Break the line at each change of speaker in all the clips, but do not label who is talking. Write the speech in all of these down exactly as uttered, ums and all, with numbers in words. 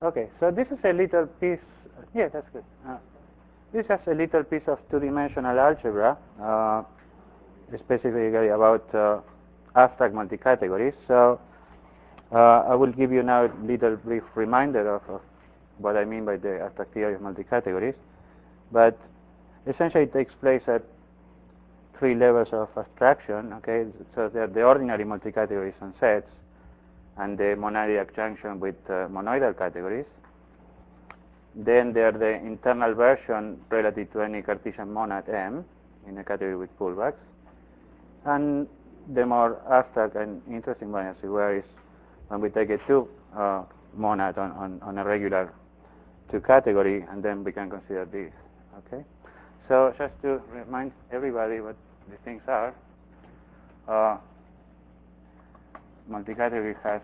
Okay, so this is a little piece. Yeah, that's good. Uh, this is a little piece of two-dimensional algebra, uh, specifically about uh, abstract multi-categories. So uh, I will give you now a little brief reminder of, of what I mean by the abstract theory of multi-categories. But essentially, it takes place at three levels of abstraction. Okay, so there are the ordinary multi-categories on sets, and the monadic junction with uh, monoidal categories. Then there are the internal version relative to any Cartesian monad M in a category with pullbacks. And the more abstract and interesting one, as it were, is when we take a two uh, monad on, on, on a regular two category, and then we can consider this. Okay. So just to remind everybody what these things are, uh, multi-category has,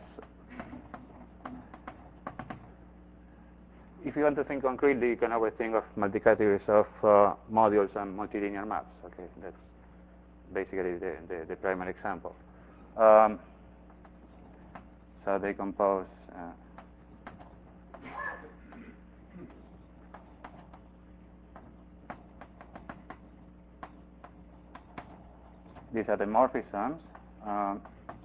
if you want to think concretely, you can always think of multi-categories of uh, modules and multilinear maps. Okay, that's basically the, the, the primary example. Um, so they compose uh, these are the morphisms, um,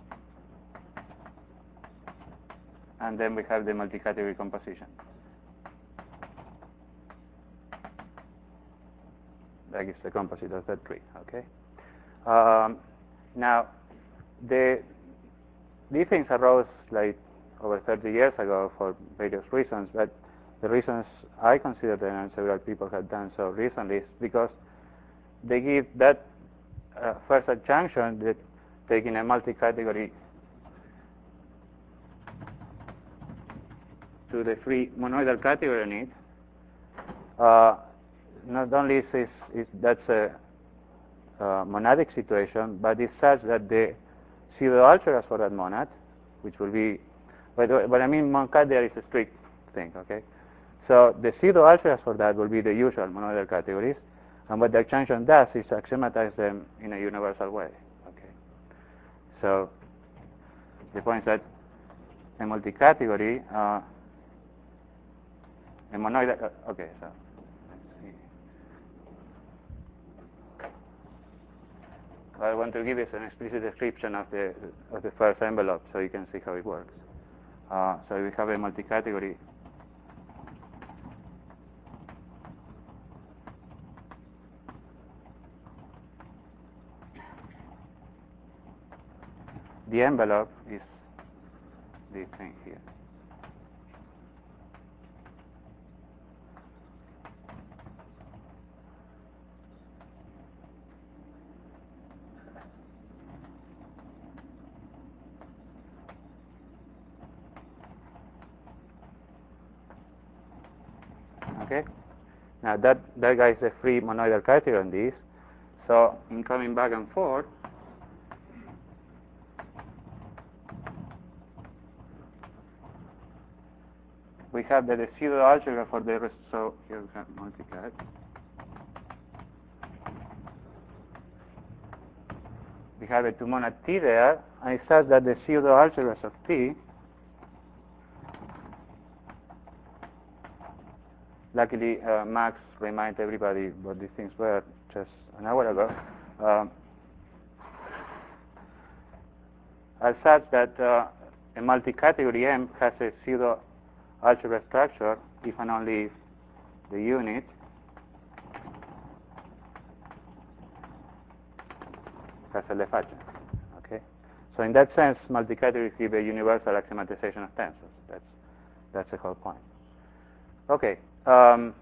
and then we have the multi-category composition. That is the composite of that tree. Okay. Um, now, the these things arose like over thirty years ago for various reasons, but the reasons I consider them, and several people have done so recently, is because they give that uh, first adjunction that taking a multi-category to the free monoidal category on it. Uh, not only is, is, is that's a uh, monadic situation, but it's such that the pseudo-algebras for that monad, which will be, but what I mean monad there is a strict thing, okay? So the pseudo-algebras for that will be the usual monoidal categories, and what the adjunction does is axiomatize them in a universal way, okay? So the point is that a multi-category, uh, a monoidal, uh, okay, so I want to give you an explicit description of the of the first envelope so you can see how it works. Uh, so we have a multi-category. The envelope is this thing here. Okay. Now that that guy is a free monoidal category on this. So in coming back and forth, we have the pseudo algebra for the rest. So here we have multi-cat. We have a two monad T there, and it says that the pseudo algebras of T. Luckily, uh, Max reminded everybody what these things were just an hour ago. Um, are such that uh, a multi-category M has a pseudo algebra structure if and only if the unit has a Left adjunct. Okay, so in that sense, multi-categories give a universal axiomatization of tensors. That's that's the whole point. Okay. Um,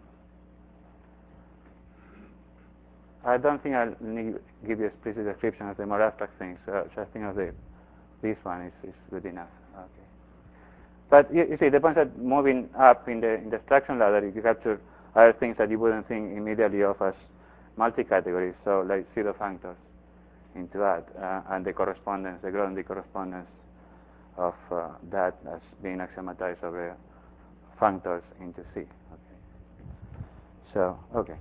I don't think I'll need to give you a explicit description of the more abstract things. Uh, just think of the this one is, is good enough. Okay. But you, you see, the point that moving up in the in the abstraction ladder, you capture other things that you wouldn't think immediately of as multi-categories. So like pseudo functors into that, uh, and the correspondence, the Grothendieck correspondence of uh, that as being axiomatized over functors into C. Okay. So okay.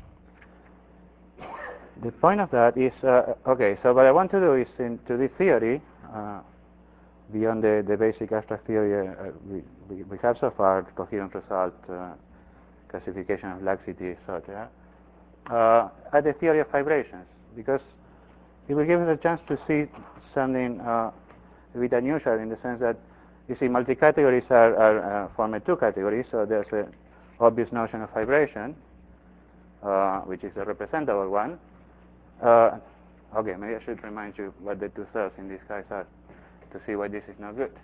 The point of that is, uh, okay, so what I want to do is, into this theory, uh, beyond the, the basic abstract theory uh, we, we, we have so far, coherent result, uh, classification of laxity, et cetera, uh, at the theory of vibrations, because it will give us a chance to see something uh, a bit unusual in the sense that, you see, multi-categories are, are uh, form two categories, so there's an obvious notion of vibration, uh, which is a representable one. Uh, okay, maybe I should remind you what the two cells in this case are to see why this is not good.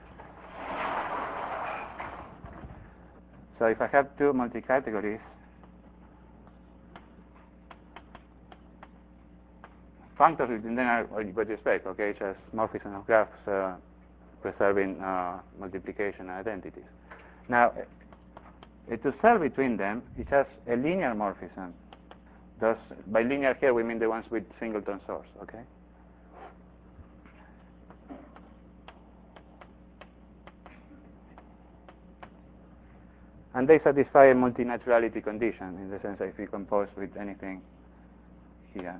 So if I have two multi-categories, functors within them are what you expect, okay, just morphism of graphs uh, preserving uh, multiplication identities. Now, uh, to cell between them, it has a linear morphism. Thus, by linear here, we mean the ones with singleton source, okay? And they satisfy a multinaturality condition in the sense that if you compose with anything here,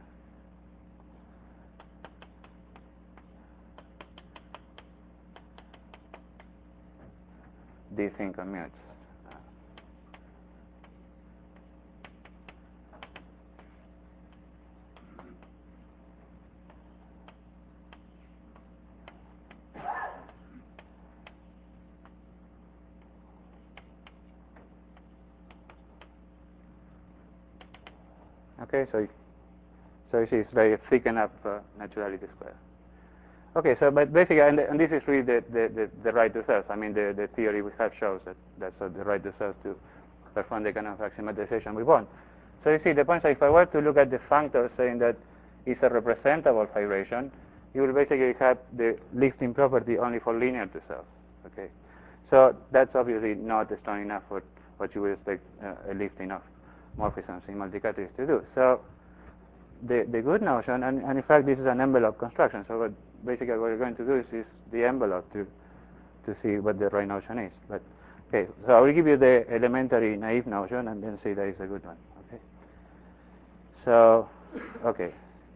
this thing commutes. Okay, so so you see it's very thick enough uh, naturality square. Okay, so but basically, and, and this is really the, the, the, the right to cells. I mean, the, the theory we have shows that that's uh, the right to cells to perform the kind of axiomatization we want. So you see, the point is, if I were to look at the functor saying that it's a representable vibration, you will basically have the lifting property only for linear to cells. Okay, so that's obviously not strong enough for what you would expect uh, a lifting of morphisms in multi-categories to do. So the the good notion, and, and in fact this is an envelope construction. So what, basically what we're going to do is, is the envelope to to see what the right notion is. But okay, so I will give you the elementary naive notion and then say that is a good one. Okay. So okay.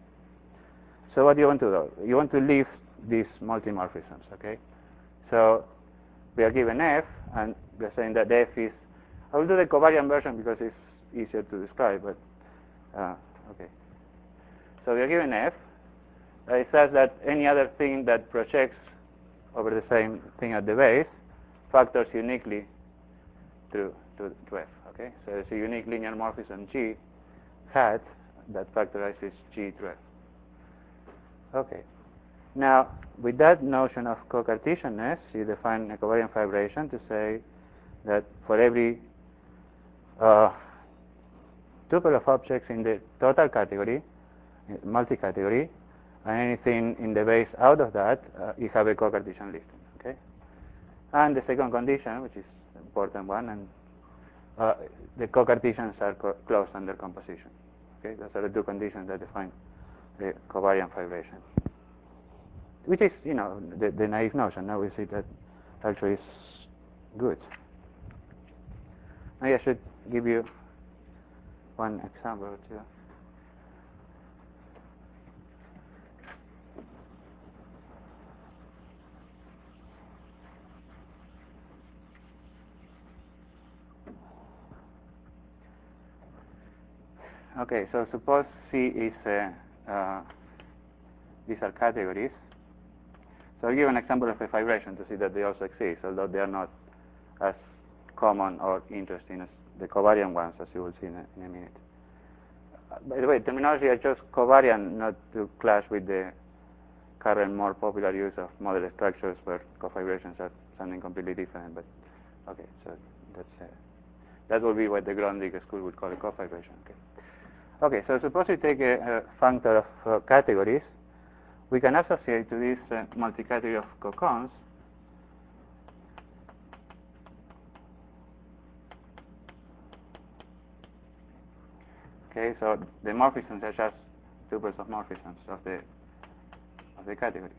So what do you want to do? You want to lift these multimorphisms. Okay. So we are given F, and we're saying that F is. I will do the covariant version because it's easier to describe. But uh, okay. So we are given F. Uh, it says that any other thing that projects over the same thing at the base factors uniquely to, to, to F. Okay, so it's a unique linear morphism G hat that factorizes G to F. Okay. Now, with that notion of co-Cartesianness, you define a covariant vibration to say that for every uh, tuple of objects in the total category, multi-category, and anything in the base out of that, uh, you have a co-Cartesian lifting. Okay. And the second condition, which is an important one, and uh, the co-Cartesians are co closed under composition. Okay, those are the two conditions that define the covariant vibration, which is, you know, the, the naive notion. Now we see that actually is good. Maybe I should give you one example or two. Okay, so suppose C is a, uh, these are categories. So I'll give an example of a vibration to see that they also exist, although they are not as common or interesting as the covariant ones, as you will see in a, in a minute. Uh, by the way, terminology I chose covariant not to clash with the current more popular use of model structures where cofibrations are something completely different. But okay, so that's uh, that will be what the Grundig school would call a cofibration. Okay. Okay, so suppose we take a, a functor of uh, categories, we can associate to this uh, multi-category of cocons okay, so the morphisms are just tuples of morphisms of the of the category.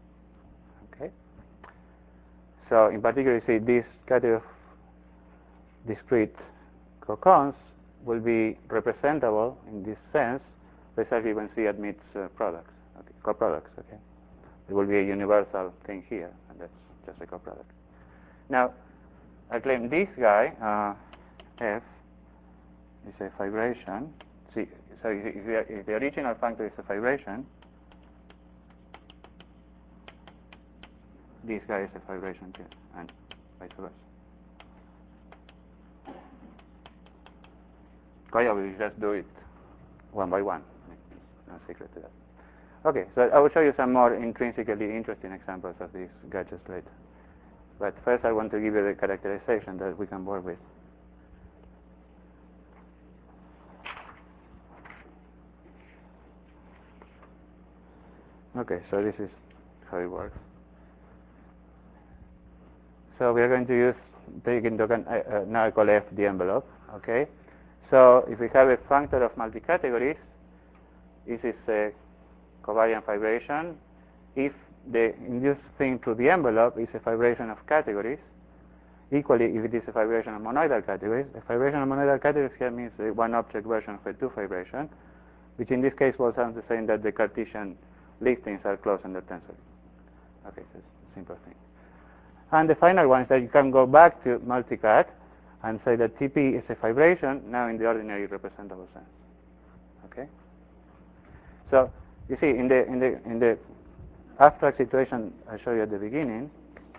Okay. So in particular, you see this category of discrete co-cons will be representable in this sense precisely when C admits uh, products, okay, coproducts. Okay, there will be a universal thing here, and that's just a coproduct. Now, I claim this guy uh, F is a fibration. See, so if the, if the original functor is a fibration, this guy is a fibration too, and vice versa. Quite obviously, just do it one by one. No secret to that. Okay, so I will show you some more intrinsically interesting examples of these gadgets later. But first I want to give you the characterization that we can work with. Okay, so this is how it works. So we are going to use, take into account, uh, uh, now I call F the envelope, okay? So if we have a functor of multi-categories, this is a covariant fibration. If the induced thing through the envelope is a fibration of categories, equally if it is a fibration of monoidal categories, a fibration of monoidal categories here means a one-object version of a two-fibration, which in this case boils down to saying that the Cartesian listings are closed under tensor. Okay, so it's a simple thing. And the final one is that you can go back to multicat and say that T P is a fibration, now in the ordinary representable sense. Okay? So you see, in the in the in the abstract situation I showed you at the beginning,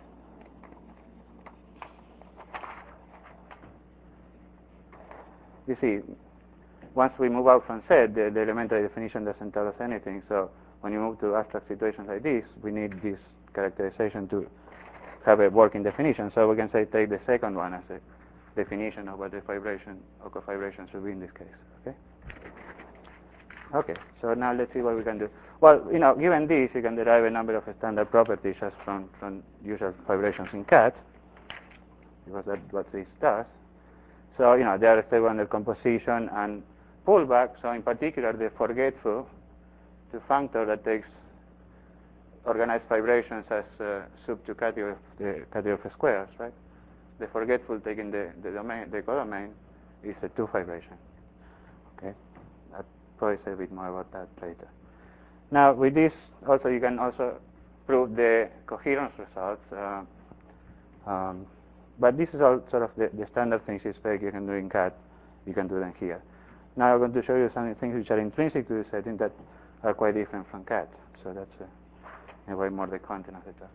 you see, once we move out from Z, the, the elementary definition doesn't tell us anything. So when you move to abstract situations like this, we need this characterization to have a working definition. So we can say take the second one as a definition of what the fibration or cofibration should be in this case. Okay. Okay. So now let's see what we can do. Well, you know, given this, you can derive a number of standard properties just from from usual fibrations in cat, because that's what this does. So you know, they are stable under composition and pullback. So in particular, the forgetful to functor that takes organized fibrations as uh, sub to category of the category of squares, right? The forgetful taking the, the domain, the codomain, is a two fibration. Okay, I'll probably say a bit more about that later. Now, with this, also you can also prove the coherence results, uh, um, but this is all sort of the, the standard things you expect you can do in cat. You can do them here. Now I'm going to show you some things which are intrinsic to the setting that are quite different from cat. So that's uh, in a way more the content of the talk.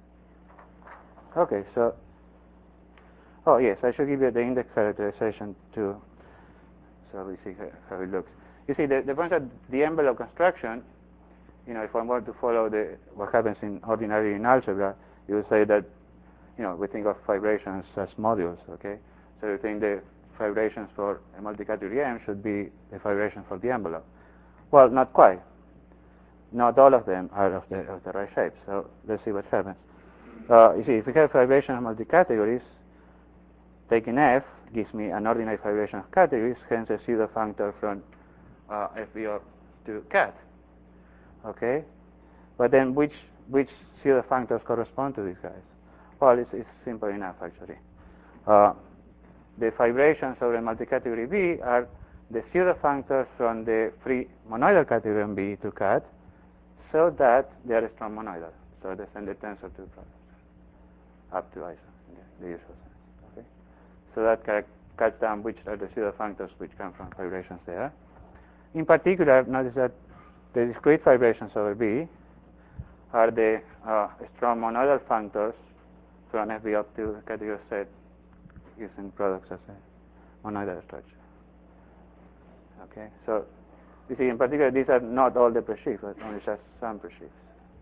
Okay, so, oh yes, I should give you the index characterization too, so we see how it looks. You see, the, the point that the envelope construction, you know, if I were to follow the what happens in ordinary in algebra, you would say that, you know, we think of fibrations as modules, okay? So you think the fibrations for a multi-category M should be the fibration for the envelope. Well, not quite. Not all of them are of the, of the right shape, so let's see what happens. Uh, you see, if we have fibration of multi-categories, taking F gives me an ordinary fibration of categories, hence a pseudo functor from uh, F B up to cat. Okay? But then which which pseudo functors correspond to these guys? Well, it's, it's simple enough, actually. Uh, the fibrations of the multi-category B are the pseudo functors from the free monoidal category B to cat, so that they are strong monoidal. So they send the tensor to the product up to iso, in the, the usual sense. Okay? So that cuts down which are the pseudo functors which come from fibrations there. In particular, notice that the discrete fibrations over B are the uh, strong monoidal functors from F B up to the category set using products as a monoidal structure. Okay, so you see, in particular, these are not all the preshifts, but only just some preshifts.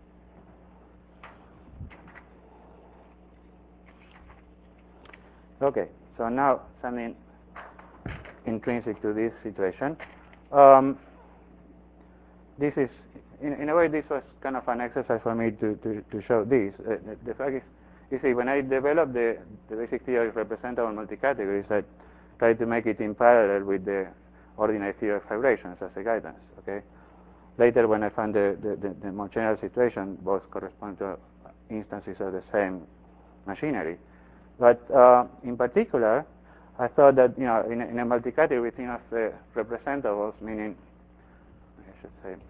Okay, so now something intrinsic to this situation. Um, this is, in, in a way, this was kind of an exercise for me to, to, to show this. Uh, the, the fact is, you see, when I developed the, the basic theory of representable multi-categories, I tried to make it in parallel with the ordinary theory of fibrations as a guidance. Okay. Later, when I found the, the, the, the more general situation, both correspond to instances of the same machinery. But uh, in particular, I thought that, you know, in a, in a multi-category we think of the representables, meaning, I should say,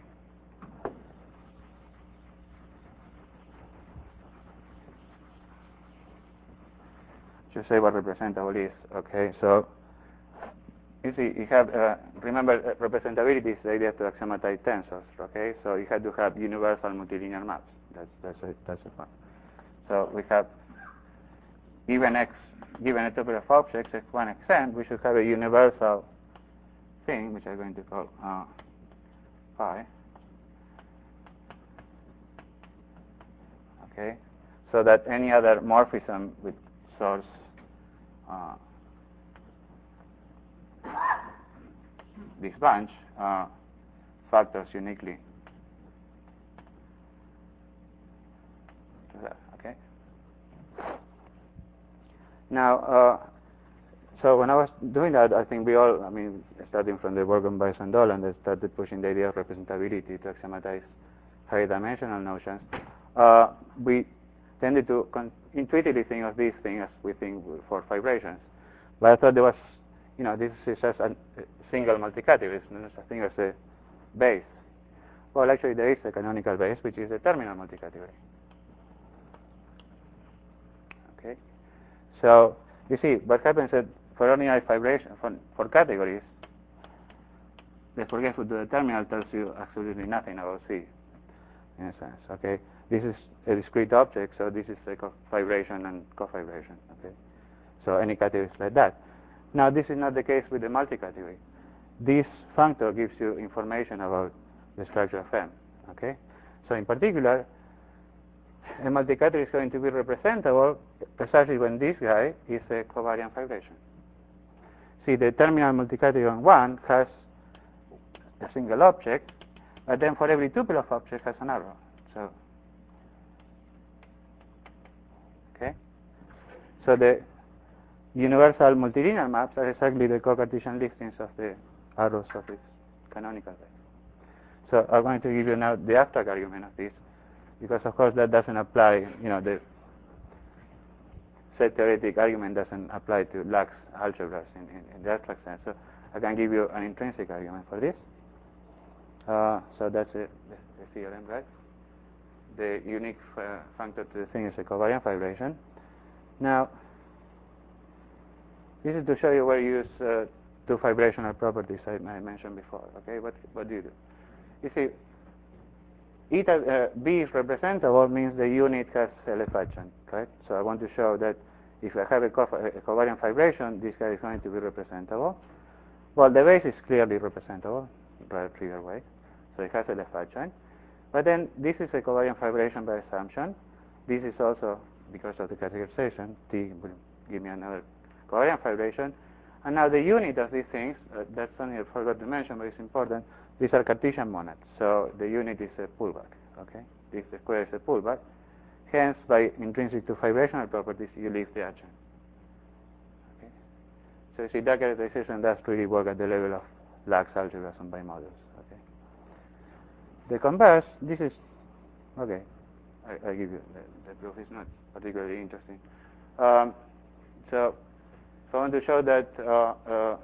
should say what representable is. Okay, so you see, you have, uh, remember, uh, representability is the idea to axiomatize tensors, okay? So you have to have universal multilinear maps. That's, that's, a, that's a point. So we have, given x, given a tuple of objects, x one, xn, we should have a universal thing, which I'm going to call uh, phi. Okay, so that any other morphism with source uh, this bunch uh, factors uniquely to that. Okay. Now, uh, so when I was doing that, I think we all, I mean, starting from the work on Weiss and Dolan, they started pushing the idea of representability to axiomatize higher dimensional notions. Uh, we tended to intuitively think of these things as we think for fibrations. But I thought there was, you know, this is just a single multi-category, it's not such thing as a base. Well, actually, there is a canonical base, which is a terminal multi-category. Okay. So you see, what happens is for ordinary fibration for, for categories, the forgetful to the terminal tells you absolutely nothing about C, in a sense. Okay. This is a discrete object, so this is a fibration and cofibration. Okay. So any category is like that. Now, this is not the case with the multi-category. This functor gives you information about the structure of M. Okay. So in particular, a multi-category is going to be representable precisely when this guy is a covariant fibration. See, the terminal multi-category on one has a single object, but then for every tuple of object has an arrow. So, okay. So the universal multilinear maps are exactly the co-Cartesian listings of the arrows of its canonical base. So I'm going to give you now the abstract argument of this, because of course that doesn't apply, you know, the set theoretic argument doesn't apply to Lax algebras in, in, in the abstract sense. So I can give you an intrinsic argument for this. Uh, so that's a, the, the theorem, right? The unique uh, functor to the thing is a covariant fibration. Now, this is to show you where you use uh, two vibrational properties I, I mentioned before. Okay, what what do you do? You see, eta uh, B is representable means the unit has a left adjoint, right? So I want to show that if I have a, co a covariant vibration, this guy is going to be representable. Well, the base is clearly representable, rather trivial way. So it has a left adjoint. But then this is a covariant vibration by assumption. This is also, because of the categorization, T will give me another covariant vibration. And now the unit of these things, uh, that's something I forgot to mention, but it's important. These are Cartesian monads. So the unit is a pullback. Okay, this square is a pullback. Hence, by intrinsic to vibrational properties, you leave the adjoint. Okay. So you see, that characterization does really work at the level of Lax algebras and bimodals. Okay. The converse, this is okay. I, I give you the, the proof. It's not particularly interesting. Um, so, so I want to show that. Uh, uh,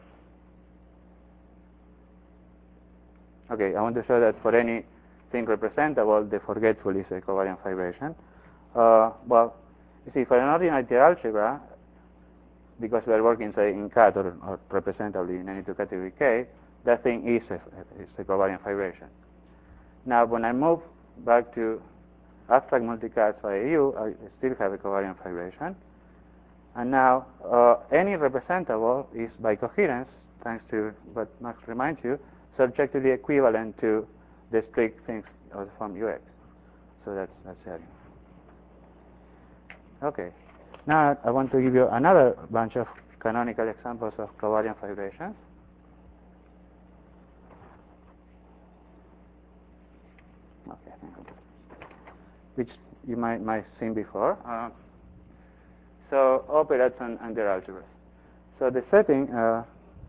okay, I want to show that for any thing representable, the forgetful is a covariant vibration. Uh, well, you see, for an ordinary algebra, because we are working, say, in cat or, or representably in any two category K, that thing is a, is a covariant vibration. Now, when I move back to abstract multicast by U, I still have a covariant vibration. And now, uh, any representable is, by coherence, thanks to what Max reminds you, subjectively equivalent to the strict things of the form U X. So that's that's it. Okay. Now I want to give you another bunch of canonical examples of covariant vibrations. Okay, which you might might seen before. Uh, so operators and, and their algebras. So the setting uh,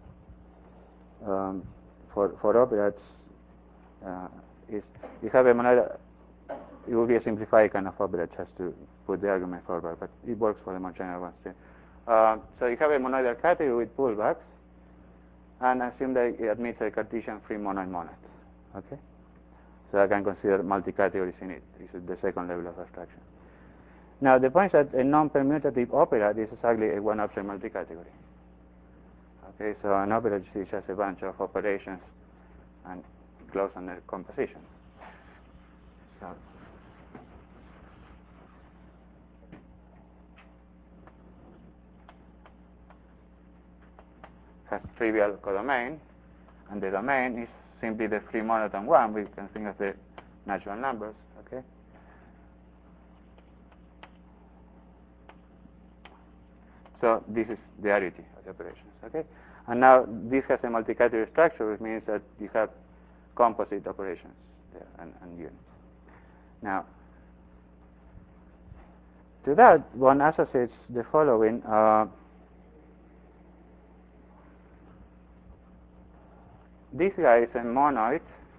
um, for for operators uh, is you have a monad. It will be a simplified kind of operator just to put the argument forward, but it works for the more general ones too. Uh, so you have a monoidal category with pullbacks, and assume that it admits a Cartesian free monoid monad. Okay? So I can consider multi-categories in it. This is the second level of abstraction. Now the point is that a non-permutative opera is exactly a one-object multi-category. Okay, so an opera is just a bunch of operations and closed under composition. So has trivial codomain, and the domain is simply the free monotone one. We can think of the natural numbers. Okay. So this is the arity of the operations. Okay. And now this has a multi-category structure, which means that you have composite operations there and, and units. Now, to that, one associates the following. Uh, this guy is a monoid.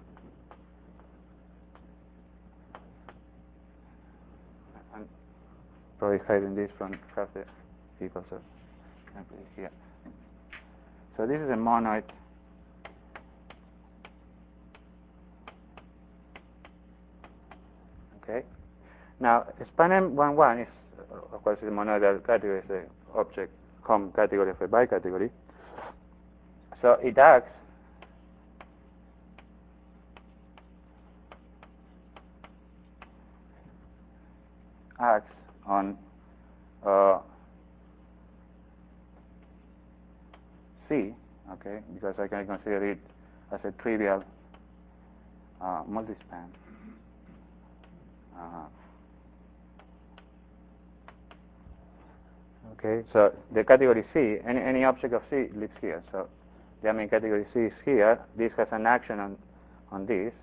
I'm probably hiding this from half the people, so I'll put it here. So this is a monoid okay. Now span M one one is of course the monoidal category, is the object home category of a bicategory. So it acts acts on uh, C, okay, because I can consider it as a trivial uh, multispan. Uh, okay, so the category C, any, any object of C lives here. So the main category C is here. This has an action on, on this.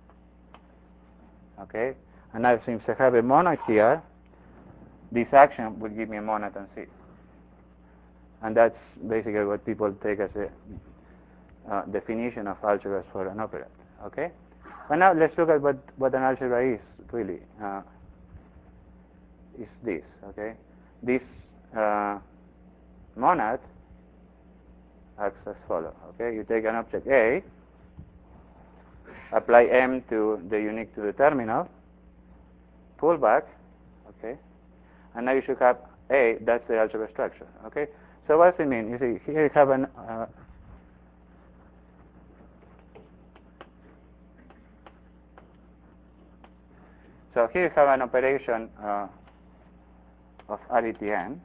Okay, and now since I have a monoid here, this action will give me a monad on C. And that's basically what people take as a uh, definition of algebras for an operand. Okay? But now let's look at what, what an algebra is, really. Uh, is this, okay? This uh, monad acts as follows, okay? You take an object A, apply M to the unique to the terminal, pull back, okay? And now you should have A, that's the algebra structure, okay? So what does it mean? You see, here you have an uh, so here you have an operation uh, of arity n,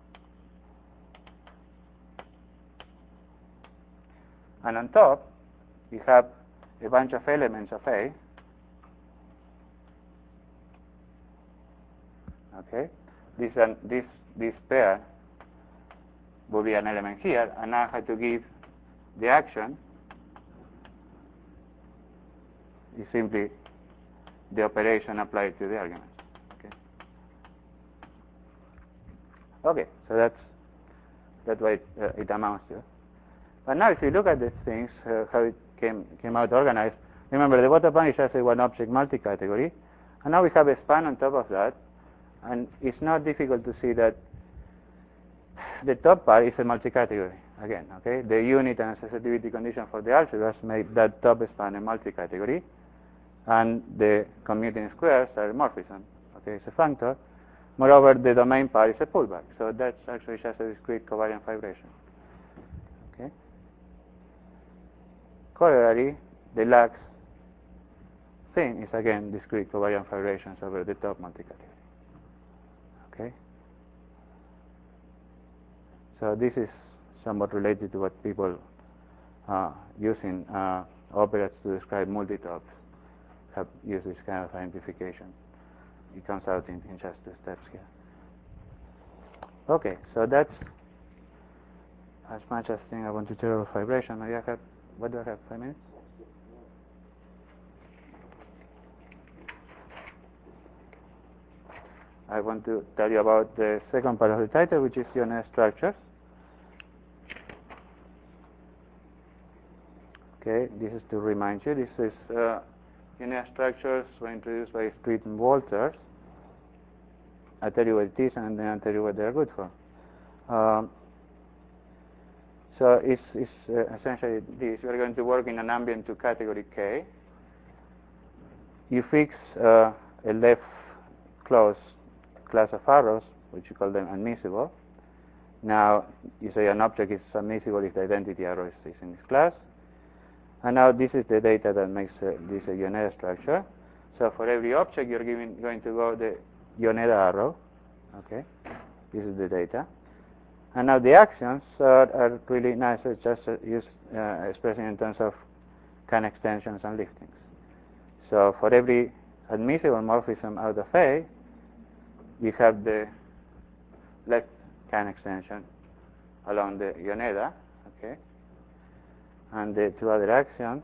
and on top you have a bunch of elements of A. Okay, this and this this pair will be an element here, and now I have to give the action is simply the operation applied to the arguments. Okay. Okay, so that's that's what it, uh, it amounts to. But now, if you look at these things, uh, how it came came out organized. Remember, the bottom one is just a one-object multi-category, and now we have a span on top of that, and it's not difficult to see that the top part is a multi-category again. Okay, the unit and associativity condition for the algebras make that top span a multi-category, and the commuting squares are a morphism. Okay, it's a functor. Moreover, the domain part is a pullback, so that's actually just a discrete covariant vibration. Okay. Corollary, the lax thing is again discrete covariant vibrations over the top multi-category. Okay. So this is somewhat related to what people uh, using uh, operas to describe multitops have used this kind of identification. It comes out in, in just two steps here. Okay, so that's as much as thing I want to tell about vibration. Maybe I have, what do I have, five minutes? I want to tell you about the second part of the title, which is unit structures. Okay, this is to remind you, this is uh, unit structures were introduced by Street and Walters. I'll tell you what it is and then I'll tell you what they're good for. Um, so it's, it's uh, essentially this. We're going to work in an ambient to category K. You fix uh, a left closed class of arrows, which you call them admissible. Now, you say an object is admissible if the identity arrow is in this class. And now this is the data that makes uh, this a Yoneda structure. So for every object, you're giving, going to go the Yoneda arrow. Okay, this is the data. And now the actions are, are really nice. It's just uh, use, uh, expressing in terms of can extensions and liftings. So for every admissible morphism out of A, we have the left can extension along the Yoneda, okay, and the two other actions,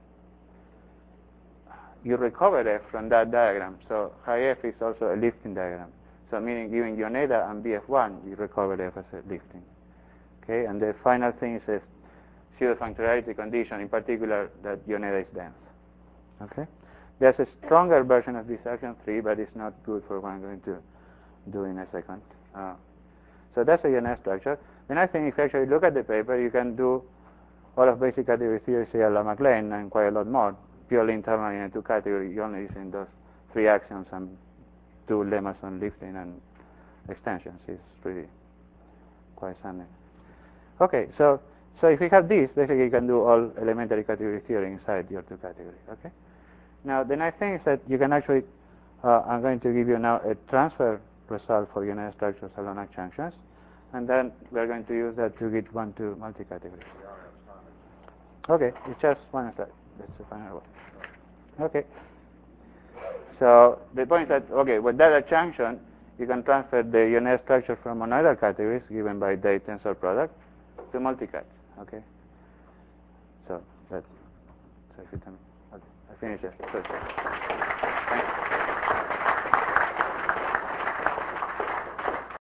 you recover F from that diagram. So high F is also a lifting diagram. So meaning given Yoneda and B F one, you recover F as a lifting. Okay, and the final thing is a pseudo-functionality condition, in particular that Yoneda is dense. Okay, there's a stronger version of this action three, but it's not good for what I'm going to do in a second. Uh, so that's a Yoneda structure. Then I think if you actually look at the paper, you can do all of basic category theory, say a la MacLane, and quite a lot more. Purely internally in a two category, you only using those three actions and two lemmas on lifting and extensions. It's pretty quite something. Okay, so so if we have this, basically you can do all elementary category theory inside your two categories. Okay. Now the nice thing is that you can actually, uh, I'm going to give you now a transfer result for Yoneda structures along arc junctions, and then we're going to use that to get one to multi-category. Okay, it's just one slide. That's the final one. Okay. So the point is that, okay, with that adjunction, you can transfer the Yoneda structure from monoidal categories given by the tensor product to multicat. Okay. So that's, so if you tell me, okay, I finish it. So, thanks.